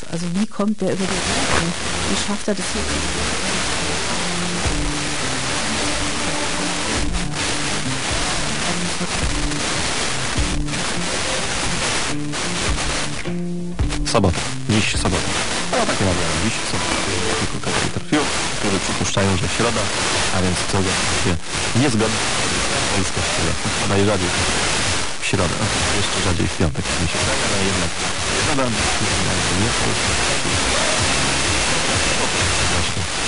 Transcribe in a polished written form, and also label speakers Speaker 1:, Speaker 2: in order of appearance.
Speaker 1: Also wie kommt der über die Runden? Wie schafft er das hier?
Speaker 2: Sobota. Dziś sobota. No takie mamy dziś sobota. Tylko takie trafiło, które przypuszczają, że środa, a więc co się niezgodne z polską środę. Najrzadziej w środę, jeszcze rzadziej w piątek mi się wydaje, ale jednak środa nie w Polsce. Właśnie.